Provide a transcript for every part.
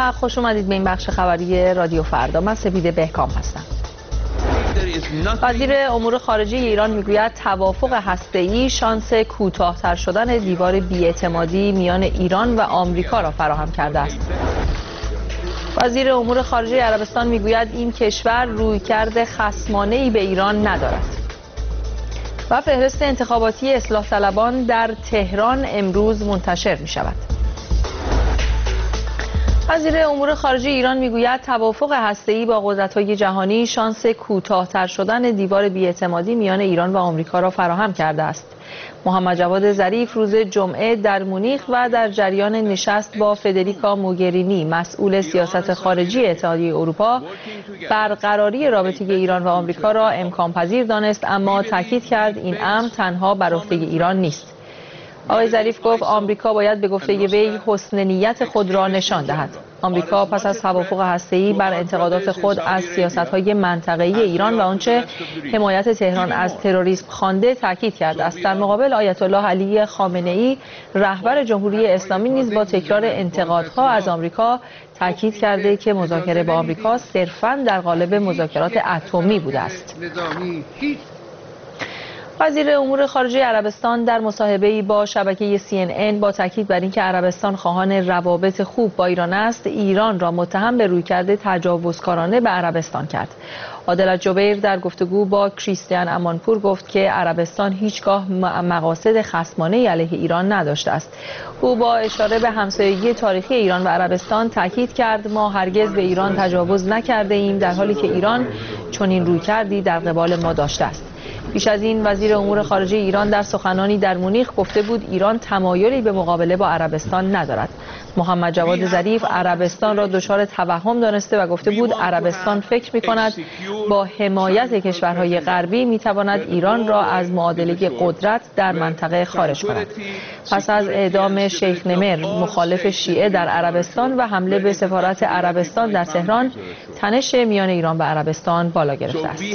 و خوش اومدید به این بخش خبری رادیو فردا. من سپیده بهکام هستم. وزیر امور خارجه ایران میگوید توافق هسته‌ای شانس کوتاه‌تر شدن دیوار بی‌اعتمادی میان ایران و آمریکا را فراهم کرده است. وزیر امور خارجه عربستان میگوید این کشور رویکرد خصمانه‌ای به ایران ندارد. و فهرست انتخاباتی اصلاح طلبان در تهران امروز منتشر می شود. وزیر امور خارجه ایران میگوید توافق هسته‌ای با قدرت‌های جهانی شانس کوتاه‌تر شدن دیوار بی‌اعتمادی میان ایران و آمریکا را فراهم کرده است. محمد جواد ظریف روز جمعه در مونیخ و در جریان نشست با فدریکا موگرینی مسئول سیاست خارجی اتحادیه اروپا برقراری رابطه ایران و آمریکا را امکان پذیر دانست، اما تاکید کرد این امر تنها بر عهده ایران نیست. آقای ظریف گفت آمریکا باید به گفته وی حسن نیت خود را نشان دهد. آمریکا پس از توافق هسته‌ای بر انتقادات خود از سیاست‌های منطقه‌ای ایران و آنچه حمایت تهران از تروریسم خوانده تاکید کرده است. در مقابل آیت الله علی خامنه‌ای رهبر جمهوری اسلامی نیز با تکرار انتقادها از آمریکا تاکید کرده که مذاکره با آمریکا صرفاً در قالب مذاکرات اتمی بوده است. وزیر امور خارجه عربستان در مصاحبه‌ای با شبکه CNN با تاکید بر اینکه عربستان خواهان روابط خوب با ایران است، ایران را متهم به رویکرد تجاوزکارانه به عربستان کرد. عادل جبیر در گفتگو با کریستیان امانپور گفت که عربستان هیچگاه مقاصد خصمانه علیه ایران نداشته است. او با اشاره به همسایگی تاریخی ایران و عربستان تاکید کرد ما هرگز به ایران تجاوز نکرده ایم، در حالی که ایران چنین رویکردی در قبال ما داشته است. پیش از این وزیر امور خارجه ایران در سخنانی در مونیخ گفته بود ایران تمایلی به مقابله با عربستان ندارد. محمد جواد ظریف عربستان را دچار توهم دانسته و گفته بود عربستان فکر می‌کند با حمایت کشورهای غربی می‌تواند ایران را از معادله قدرت در منطقه خارج کند. پس از اعدام شیخ نمر مخالف شیعه در عربستان و حمله به سفارت عربستان در تهران، تنش میان ایران و عربستان بالا گرفته است.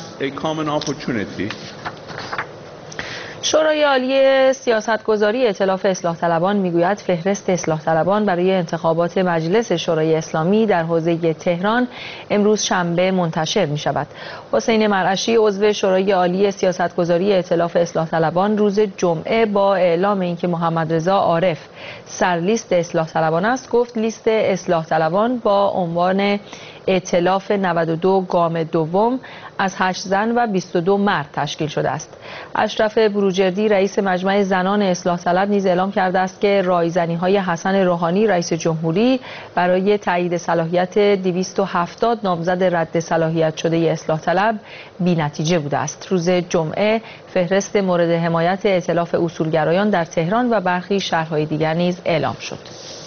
شورای عالی سیاستگذاری ائتلاف اصلاح طلبان میگوید فهرست اصلاح طلبان برای انتخابات مجلس شورای اسلامی در حوزه تهران امروز شنبه منتشر می شود. حسین مرعشی عضو شورای عالی سیاستگذاری ائتلاف اصلاح طلبان روز جمعه با اعلام اینکه محمد رضا عارف سرلیست اصلاح طلبان است گفت لیست اصلاح طلبان با عنوان ائتلاف 92 گام دوم از 8 زن و 22 مرد تشکیل شده است. اشرف بروجردی رئیس مجمع زنان اصلاح طلب نیز اعلام کرده است که رایزنی‌های حسن روحانی رئیس جمهوری برای تایید صلاحیت 270 نامزد رد صلاحیت شده اصلاح طلب بی‌نتیجه بوده است. روز جمعه فهرست مورد حمایت ائتلاف اصولگرایان در تهران و برخی شهرهای دیگر نیز اعلام شد.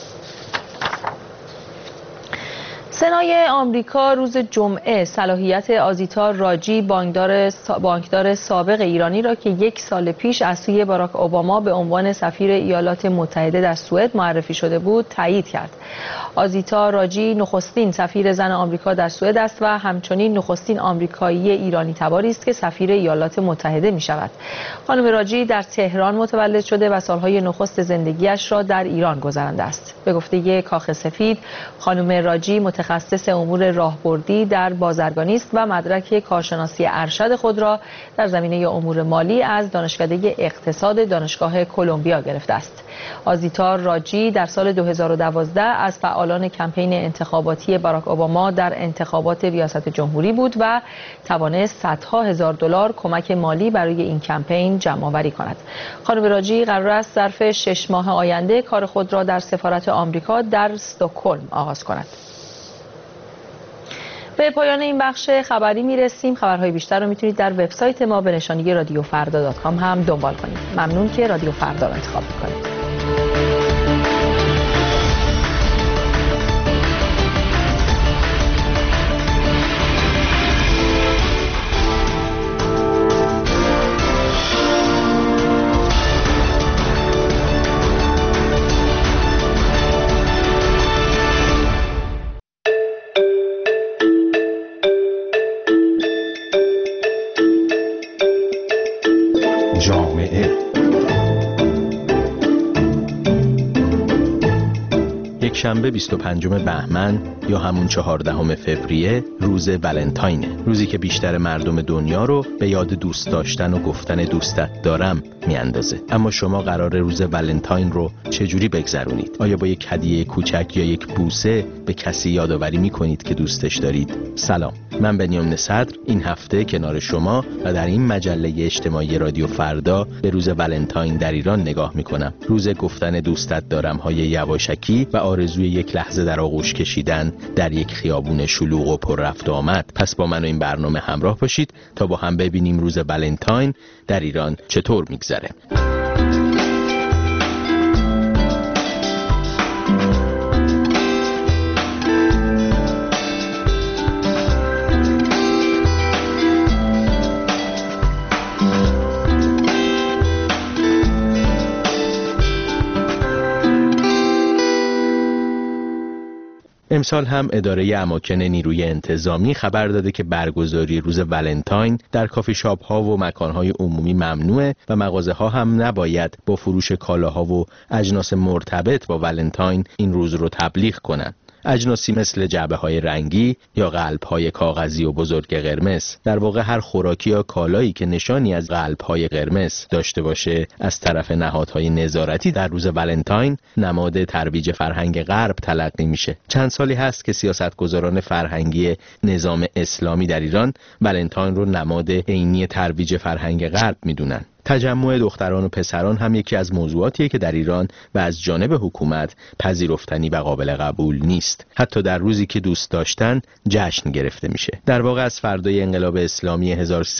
سنای آمریکا روز جمعه صلاحیت آزیتا راجی بانکدار سابق ایرانی را که 1 سال پیش از سوی باراک اوباما به عنوان سفیر ایالات متحده در سوئد معرفی شده بود تایید کرد. آزیتا راجی نخستین سفیر زن آمریکا در سوئد است و همچنین نخستین آمریکایی ایرانی تباری است که سفیر ایالات متحده می شود. خانم راجی در تهران متولد شده و سالهای نخست زندگیش را در ایران گذرانده است. به گفته کاخ سفید خانم راجی متخصص امور راهبردی در بازرگانی است و مدرک کارشناسی ارشد خود را در زمینه امور مالی از دانشکده اقتصاد دانشگاه کلمبیا گرفته است. آزیتا راجی در سال 2012 از فعالان کمپین انتخاباتی باراک اوباما در انتخابات ریاست جمهوری بود و توانست صدها هزار دلار کمک مالی برای این کمپین جمع‌آوری کند. خانم راجی قرار است ظرف 6 ماه آینده کار خود را در سفارت آمریکا در استکهلم آغاز کند. به پایان این بخش خبری میرسیم. خبرهای بیشتر رو میتونید در وبسایت ما به نشانی رادیوفردا.com هم دنبال کنید. ممنون که رادیو فردا رو انتخاب میکنید. یکشنبه 25 بهمن یا همون 14 فوریه روز ولنتاینه، روزی که بیشتر مردم دنیا رو به یاد دوست داشتن و گفتن دوستت دارم میاندازه. اما شما قراره روز ولنتاین رو چجوری بگذرونید؟ آیا با یک هدیه کوچک یا یک بوسه به کسی یادآوری میکنید که دوستش دارید؟ سلام، من بنیامین صدر این هفته کنار شما و در این مجله اجتماعی رادیو فردا به روز ولنتاین در ایران نگاه میکنم. روز گفتن دوستت دارم های یواشکی و آرزوی یک لحظه در آغوش کشیدن در یک خیابون شلوغ و پر رفت و آمد. پس با من و این برنامه همراه باشید تا با هم ببینیم روز ولنتاین در ایران چطور میگذره. امسال هم اداره اماکن نیروی انتظامی خبر داده که برگزاری روز ولنتاین در کافی شاپ ها و مکان های عمومی ممنوعه و مغازه ها هم نباید با فروش کالاها و اجناس مرتبط با ولنتاین این روز رو تبلیغ کنند. اجناسی مثل جعبه‌های رنگی یا قلب‌های کاغذی و بزرگ قرمز، در واقع هر خوراکی یا کالایی که نشانی از قلب‌های قرمز داشته باشه، از طرف نهادهای نظارتی در روز ولنتاین نماد ترویج فرهنگ غرب تلقی میشه. چند سالی هست که سیاستگزاران فرهنگی نظام اسلامی در ایران ولنتاین رو نماد عینی ترویج فرهنگ غرب میدونن. تجمع دختران و پسران هم یکی از موضوعاتیه که در ایران و از جانب حکومت پذیرفتنی و قابل قبول نیست. حتی در روزی که دوست داشتن جشن گرفته میشه. در واقع از فردای انقلاب اسلامی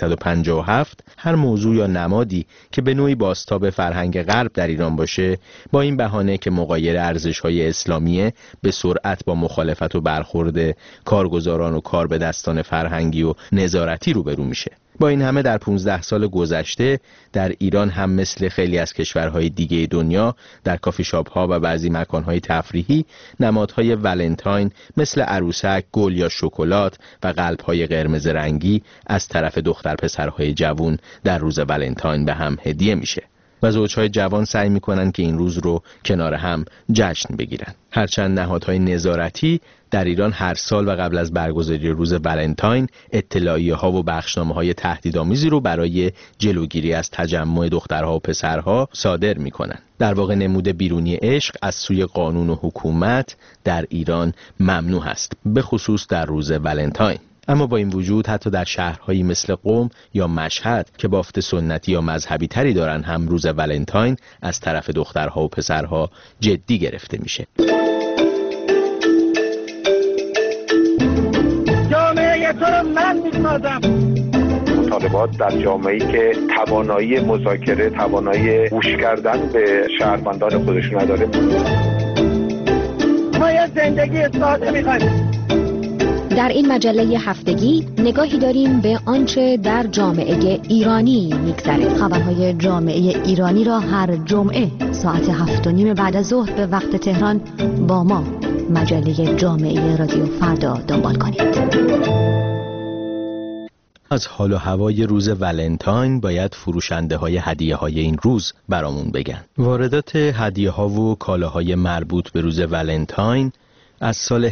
1357 هر موضوع یا نمادی که به نوعی بازتاب فرهنگ غرب در ایران باشه، با این بهانه که مغایر ارزش‌های اسلامیه، به سرعت با مخالفت و برخورد کارگزاران و کاربدستان فرهنگی و نظارتی روبرو میشه. با این همه در 15 سال گذشته در ایران هم مثل خیلی از کشورهای دیگه دنیا در کافی شاپ ها و بعضی مکانهای تفریحی نمادهای ولنتاین مثل عروسک، گل یا شکلات و قلب‌های قرمز رنگی از طرف دختر پسرهای جوان در روز ولنتاین به هم هدیه میشه و زوجهای جوان سعی میکنن که این روز رو کنار هم جشن بگیرن. هرچند نهادهای نظارتی در ایران هر سال و قبل از برگزاری روز ولنتاین اطلاعیه ها و بخشنامه های تهدیدآمیزی رو برای جلوگیری از تجمع دخترها و پسرها صادر میکنن. در واقع نمود بیرونی عشق از سوی قانون و حکومت در ایران ممنوع است، به خصوص در روز ولنتاین. اما با این وجود حتی در شهرهایی مثل قم یا مشهد که بافت سنتی یا مذهبی تری دارن هم روز ولنتاین از طرف دخترها و پسرها جدی گرفته میشه. جامعه تو رو من میسازم. مطالبات در جامعه‌ای که توانایی مذاکره، توانایی گوش کردن به شهروندان خودشون نداره. ما یه زندگی ساده میخوایم. در این مجله هفتگی نگاهی داریم به آنچه در جامعه ایرانی میگذره. خبرهای جامعه ایرانی را هر جمعه ساعت 7:30 بعد از ظهر به وقت تهران با ما مجله جامعه رادیو فردا دنبال کنید. از حال و هوای روز ولنتاین باید فروشنده های هدیه های این روز برامون بگن. واردات هدیه ها و کالاهای مربوط به روز ولنتاین از سال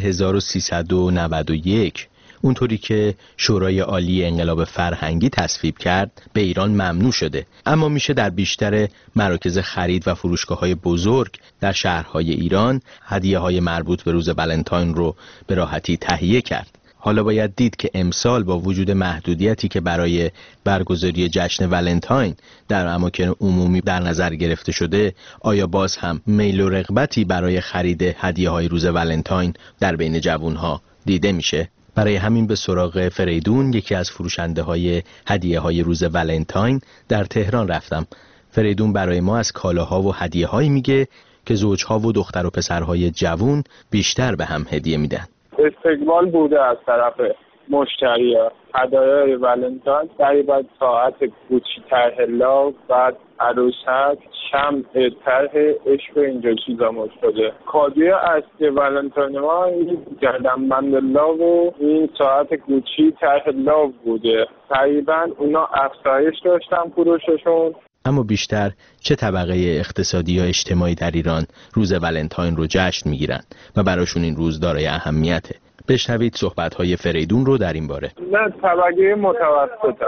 1391 اونطوری که شورای عالی انقلاب فرهنگی تصویب کرد به ایران ممنوع شده، اما میشه در بیشتر مراکز خرید و فروشگاه‌های بزرگ در شهرهای ایران هدیه‌های مربوط به روز ولنتاین رو به راحتی تهیه کرد. حالا باید دید که امسال با وجود محدودیتی که برای برگزاری جشن ولنتاین در اماکن عمومی در نظر گرفته شده، آیا باز هم میل و رغبتی برای خرید هدیه‌های روز ولنتاین در بین جوانها دیده میشه؟ برای همین به سراغ فریدون، یکی از فروشنده‌های هدیه‌های روز ولنتاین در تهران رفتم. فریدون برای ما از کالاها و هدیه‌هایی میگه که زوجها و دختر و پسرهای جوان بیشتر به هم هدیه میدن. استقبال بوده از طرف مشتری‌ها. هدایای ولنتاین قریبا ساعت گوچی طرح لاو، بعد عروسک، شمع طرح عشق و اینجا چیزا مد شده. کادوی اصلی ولنتاین ما این گردنبند لاو و این ساعت گوچی طرح لاو بوده. تقریبا اونا افزایش داشتن فروششون. اما بیشتر چه طبقه اقتصادی یا اجتماعی در ایران روز ولنتاین رو جشن میگیرن و براشون این روز دارای اهمیته؟ بشنوید صحبت‌های فریدون رو در این باره. نه، طبقه متوسط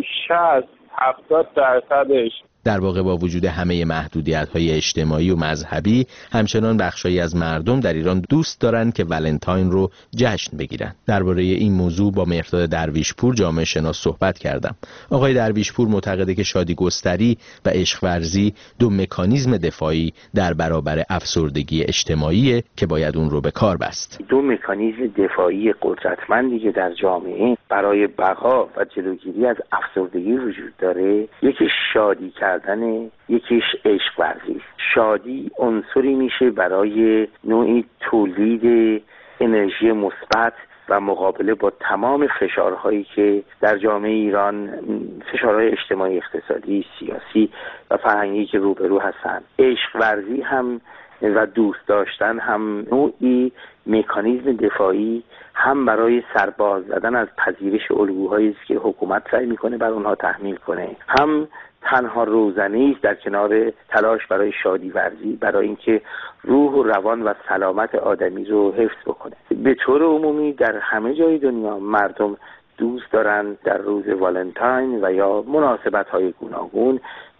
60-70% در واقع با وجود همه محدودیت‌های اجتماعی و مذهبی، همچنان بخشایی از مردم در ایران دوست دارن که ولنتاین رو جشن بگیرن. درباره این موضوع با مهرداد درویشپور جامعه شناس صحبت کردم. آقای درویشپور معتقده که شادی گستری و عشق ورزی دو مکانیزم دفاعی در برابر افسردگی اجتماعیه که باید اون رو به کار بست. دو مکانیزم دفاعی قدرتمندی که در جامعه برای بقا و جلوگیری از افسردگی وجود داره، یکی شادی یکیش عشق ورزی. شادی عنصری میشه برای نوعی تولید انرژی مثبت و مقابله با تمام فشارهایی که در جامعه ایران، فشارهای اجتماعی، اقتصادی، سیاسی و فرهنگی که روبرو هستن. عشق ورزی هم و دوست داشتن هم نوعی مکانیزم دفاعی هم برای سرباز زدن از پذیرش الگوهایی است که حکومت سعی میکنه بر اونها تحمیل کنه، هم تنها روزنه‌ای است در کنار تلاش برای شادی ورزی، برای اینکه روح و روان و سلامت آدمی رو حفظ بکنه. به طور عمومی در همه جای دنیا مردم دوست دارن در روز والنتاین و یا مناسبت‌های گوناگون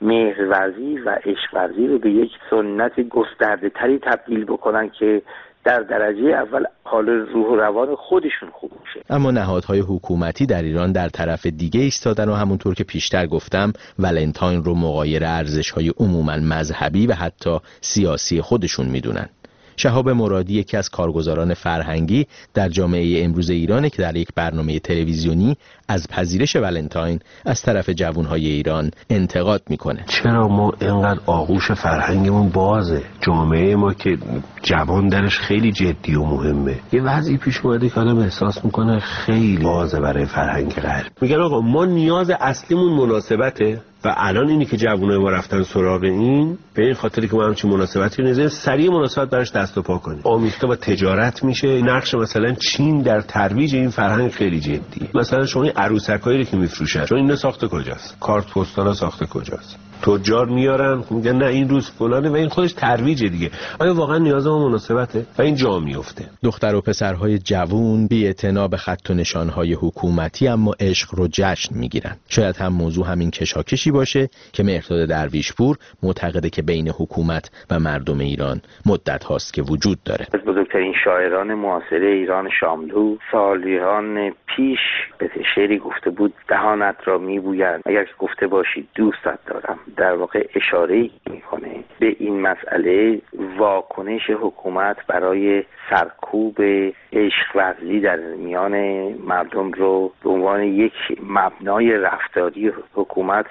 مهرورزی و عشق ورزی رو به یک سنت گسترده تری تبدیل بکنن که در درجه اول حال روح و روان خودشون خوب میشه. اما نهادهای حکومتی در ایران در طرف دیگه ایستادن و همونطور که پیشتر گفتم ولنتاین رو مغایر ارزش‌های عموماً مذهبی و حتی سیاسی خودشون میدونن. شهاب مرادی یکی از کارگزاران فرهنگی در جامعه امروز ایرانه که در یک برنامه تلویزیونی از پذیرش ولنتاین از طرف جوانهای ایران انتقاد میکنه. چرا ما اینقدر آغوش فرهنگمون بازه؟ جامعه ما که جوان درش خیلی جدی و مهمه. یه وضعی پیش اومده که آدم احساس میکنه خیلی بازه برای فرهنگ غرب. میگن آقا ما نیاز اصلیمون مناسبته و الان اینی که جوانای ما رفتن سراغ این به این خاطری که ما همچین مناسبتی رو سریع مناسبت براش دست و پا کنیم. آمیخته با تجارت میشه. نقش مثلا چین در ترویج این فرهنگ خیلی جدیه. مثلا شما این عروسکایی که میفروشن، چون اینا ساخته کجاست؟ کارت پستالا ساخته کجاست؟ تجار میارن میگن نه این روز فلانه و این خودش ترویج دیگه. آیا واقعا نیاز ما مناسبته و این جا میفته؟ دختر و پسرهای جوون بی‌اعتنا به خط و نشانهای حکومتی اما عشق رو جشن میگیرن. شاید هم موضوع همین کشاکشی باشه که مهرداد درویشپور معتقده که بین حکومت و مردم ایران مدت هاست که وجود داره. از بزرگترین شاعران معاصر ایران شاملو سالیان پیش به شعری گفته بود دهانت را میبویند اگر گفته باشی دوستت دارم. در واقع اشاره میکنه به این مسئله واکنش حکومت برای سرکوب عشق ورزی در میان مردم رو به عنوان یک مبنای رفتاری حکومت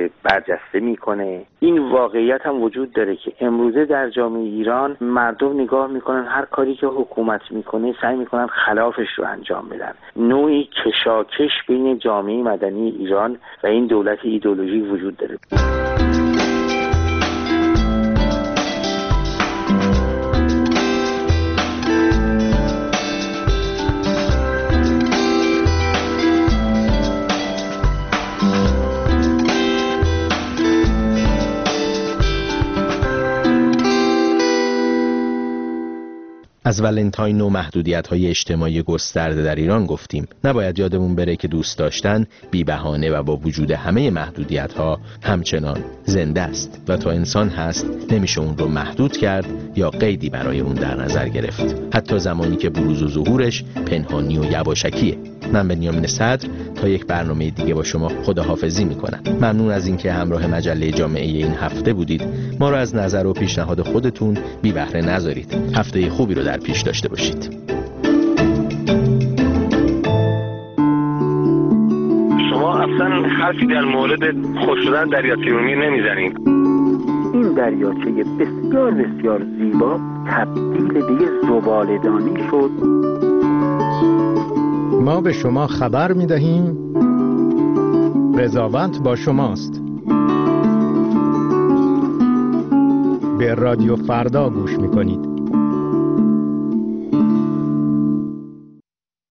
برجسته میکنه. این واقعیت هم وجود داره که امروزه در جامعه ایران مردم نگاه میکنن هر کاری که حکومت میکنه سعی میکنن خلافش رو انجام بدن. نوعی کشاکش بین جامعه مدنی ایران و این دولت ایدئولوژی وجود داره. از ولنتاین و محدودیت‌های اجتماعی گسترده در ایران گفتیم. نباید یادمون بره که دوست داشتن بی بهانه و با وجود همه محدودیت‌ها همچنان زنده است و تا انسان هست نمیشه اون رو محدود کرد یا قیدی برای اون در نظر گرفت، حتی زمانی که بروز و ظهورش پنهانی و یواشکیه. من بنیامین صدر تا یک برنامه دیگه با شما خداحافظی میکنم. ممنون از اینکه همراه مجله جامعه این هفته بودید. ما رو از نظر و پیشنهاد خودتون بی بهره نذارید. هفته خوبی رو در پیش داشته باشید. شما اصلا حرفی در مورد خشک شدن دریاچه ارومیه نمیزنید. این دریاچه بسیار بسیار زیبا تبدیل به یک زباله‌دانی شد. ما به شما خبر می‌دهیم قضاوت با شماست. به رادیو فردا گوش می‌کنید.